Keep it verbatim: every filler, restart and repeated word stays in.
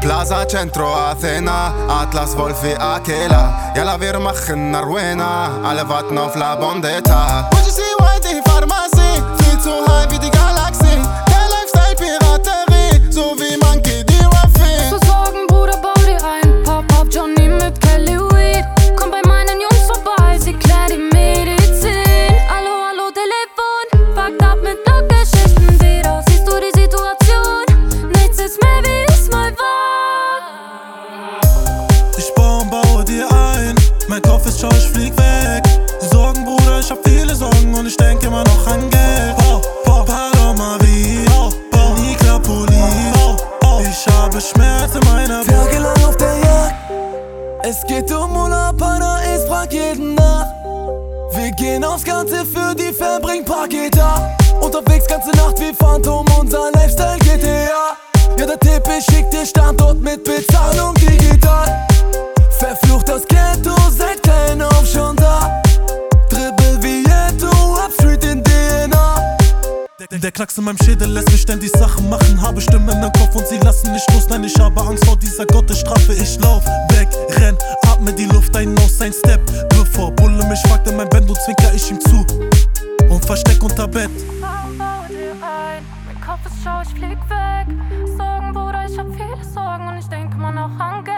Plaza Centro Athena, Atlas, Wolfi, Akela. Yalla, wir machen Arwena, alle warten auf La Bondetta. Would you see why die Pharmacie, viel zu high wie die Galaxie. Der Lifestyle Piraterie, so wie Monkey D. Ruffy. Hast du Sorgen, Bruder, bau dir ein. Pop, Pop, Johnny mit Kelly Weed. Komm bei meinen Jungs vorbei, sie klären die Medizin. Hallo, hallo, Telefon, fucked up mit Loggeschichten. Wieder siehst du die Situation, nichts ist mehr wie es mal war. Ich baue und baue dir ein, mein Kopf ist schau, ich flieg weg. Sorgen, Bruder, ich hab viele Sorgen und ich denk immer noch an Geld. Bau, bau, Paloma wie Bau, Bau, Niklapolis. Bau, Bau, ich habe Schmerz in meiner Brust. Tagelang auf der Jagd, es geht um Urlaub, Pana, ich frag jeden nach. Wir gehen aufs Ganze, für die Fan, bring Paketa. Unterwegs ganze Nacht wie Phantom, unser Lifestyle G T A. Ja, der Tipp, ich schick dir Standort mit Bezahlung digital. Verflucht das Ghetto, seit klein auf schon da. Dribbel wie Ghetto, ab Street in D N A. Der, der Knacks in meinem Schädel lässt mich ständig Sachen machen. Habe Stimmen im Kopf und sie lassen nicht los. Nein, ich habe Angst vor dieser Gottesstrafe. Ich lauf weg, renn, atme die Luft ein, aus ein Step. Bevor Bulle mich fragt in mein Bett, und zwinker ich ihm zu und versteck unter Bett. Bau, bau dir ein, mein Kopf ist schau, ich flieg weg. Sorgen, Bruder, ich hab viele Sorgen und ich denke immer noch an Geld.